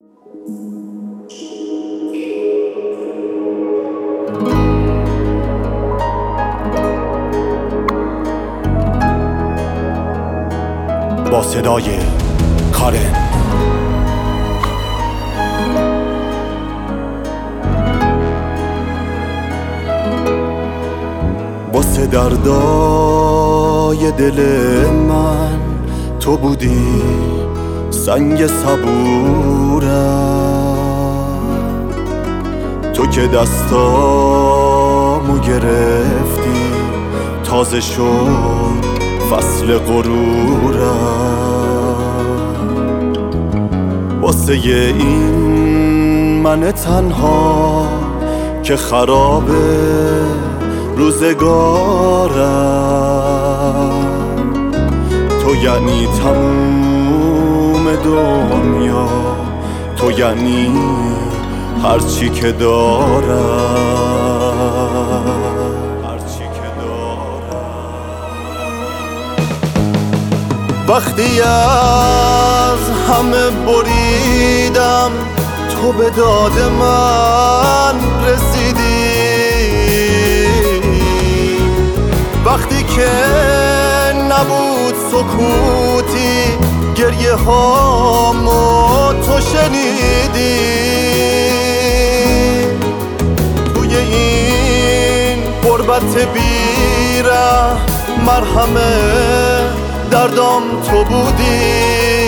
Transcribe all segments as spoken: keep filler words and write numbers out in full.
با صدای کارن. واسه دردای دل من تو بودی سنگ صبورم، تو که دستامو گرفتی تازه شد فصل غرورم. واسه این من تنها که خرابه روزگارم، تو یعنی تموم دنیا، تو یعنی هرچی که دارم. وقتی از همه بریدم تو به داد من رسیدی، وقتی که نبود سکوتی گریه هامو تو شنیدی. توی این غربت بیره مرهمه دردام تو بودی،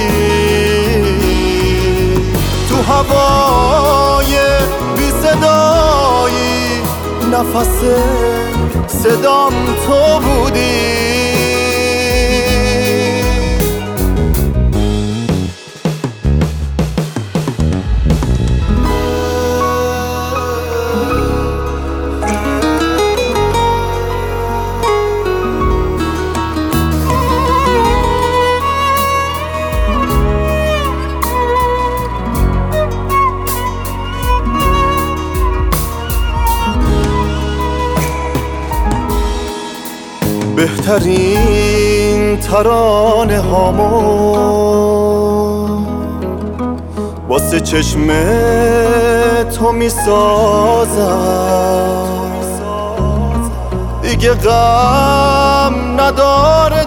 تو هوای بی صدایی نفس صدام تو بودی. بهترین ترانه هامو واسه چشم تو می سازم، دیگه غم نداره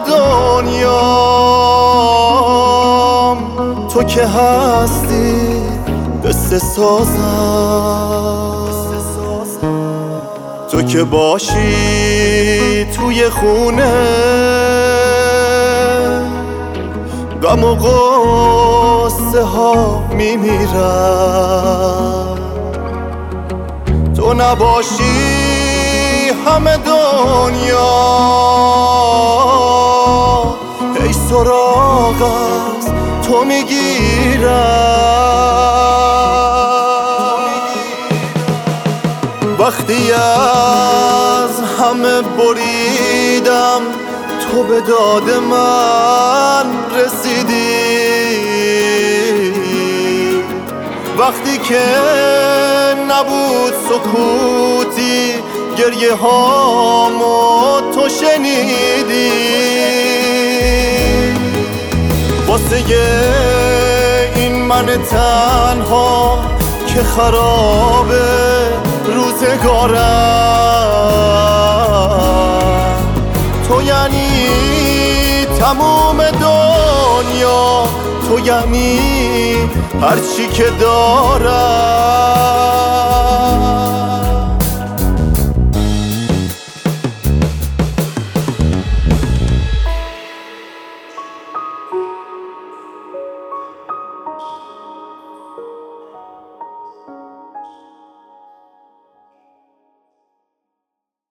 دنیام، تو که هستی قصه سازم. تو که باشی توی خونه غم و غصه ها میمیرم، تو نباشی همه دنیا ای سراغ از تو میگیرم. وقتی از همه بریدم تو به داد من رسیدی، وقتی که نبود سکوتی گریه هامو تو شنیدی. واسه این من تنها که خرابه روزگارم، تو یعنی تموم دنیا، تو یعنی هرچی که دارم.